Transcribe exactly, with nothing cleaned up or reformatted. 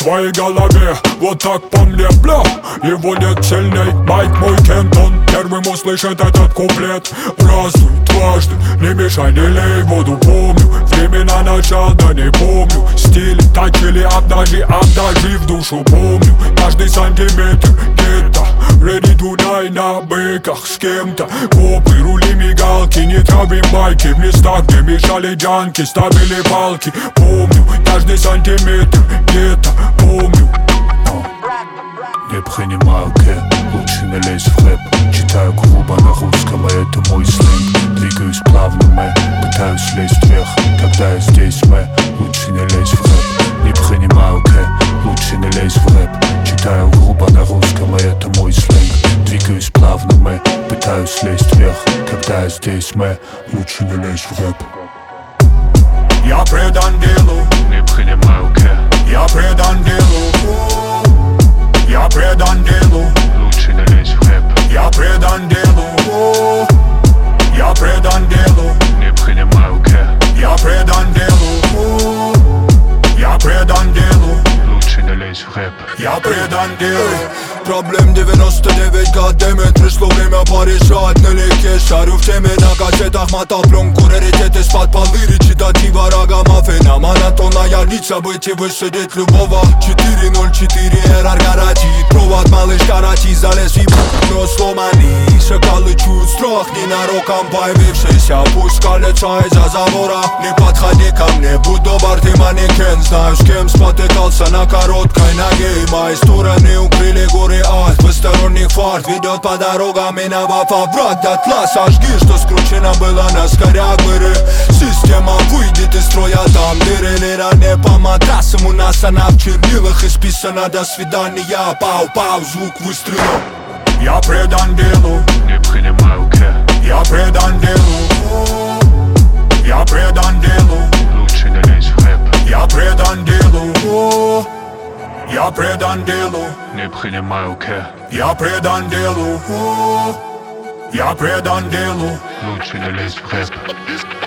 твоей голове. Вот так по мне, бля, его нет сильней. Майк мой Кентон первым услышит этот куплет. Разуй дважды, не мешай, не лей воду. Помню времена начал, да не помню. Стиль точили обнажи, обнажи в душу. Помню каждый сантиметр где-то. Ready to die на быках с кем-то. Копы, рули, мигалки, не травим байки. В местах, где мешали джанки, ставили палки. Помню каждый сантиметр где-то. Помню. Не принимаю кэ, лучше не лезь в рэп. Читаю грубо на русском, а это мой сленг. Двигаюсь плавно, мэ, пытаюсь лезть вверх. Когда я здесь, мэ, лучше не лезь в рэп. Не принимаю кэ, лучше не лезь в рэп. Читаю грубо на русском, а это мой сленг. Двигаюсь плавно, мэ, пытаюсь лезть вверх. Когда я здесь, мэ, лучше не лезь в рэп. Я предан делу, не принимаю кэ. Я предан делу, я предан делу, лучше не лезь в рэп. Я предан делу, я предан делу, не принимаю кэ. Я предан делу, я предан делу, лучше не лезь в рэп. Я предан делу. Проблем девяносто девять, goddammit. Пришло время порешать налегке. Шарю в теме на кассетах, мотал пленку. Раритет из-под полы, речитатива рагамаффина. Монотонная лица, быть и высадить любого. Четыре ноль четыре, эррор гарантит. Провод малыш карати, залез и но сломанный. Шакалы чуют страх, ненароком появившийся. Пусть колется из-за забора. Не подходи ко мне, будь добр, ты манекен. Знаю, с кем спотыкался на короткой ноге. Мои стороны укрыли горы ад. Посторонних фарт ведет по дорогам, миновав овраг дотла. Сожги, что скручено было на скорягбыры. Система выйдет из строя, там дыры. Лера не по матрасам, у нас она в чернилах исписана. До свидания, пау-пау, звук выстрела. Я предан делу, не принимаю кэ. Я предан делу, я предан делу, лучше не лезь в рэп. Я предан делу, я предан делу, не принимаю кэ. Я предан делу, я предан делу, лучше не лезь в рэп.